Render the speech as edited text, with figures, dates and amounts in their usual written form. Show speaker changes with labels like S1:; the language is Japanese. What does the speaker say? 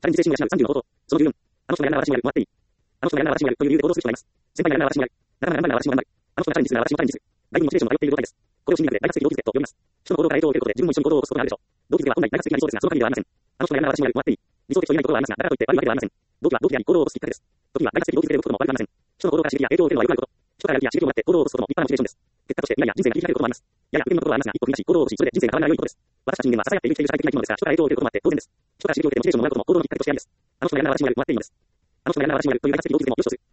S1: チャレンジ精神を養う30の方法。その14。あの人がやらな私もやる。終わっていい。あの人がやらな私もやる。という理由で行動する人がいます。先輩がやらな私もやる。仲間がやらな私も頑張る。あの人がチャレンジするなら私もチャレンジする。大分モチベーションが迷っている状態です。これを心理学で大学的動機図と呼びます。人の行動から影響を受けることで自分も一緒に行動を起こすことがあるでしょう。動機図は本来大学的な理想ですが、その限りではありません。あの人がやらな私もやる。終わっていい。理想的というないことはありますが、だからといって悪いわけではありません。動機は動機であり、行動を起こすきっかけです。時は大学的動機図で動くことも悪くありません。人の行動から刺激や影響を受けるのは良くないこと。人からやる気や刺激をもらって行動を起こすことも立派なモチベーションです。結果として未来や人生が切り開けることもあります。やや不便なことはありますが、一歩踏み出し行動を起こし、それで人生が変わらない良いことです。私たち人間は支え合って生きている社会的な生き物ですが、人から影響を受けることもあって当然です。人から刺激を受けてモチベーションをもらうことも行動のきっかけとしてありです。あの人がやらな私もやる。終わっていいのです。あの人がやらな私もやるという大学的動機図でも良しとする。